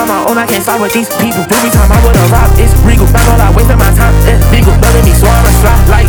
my own, I can't side with these people. Every time I would arrive, it's regal. Not all I wasting my time, it's legal. Loving me, so I'ma slide like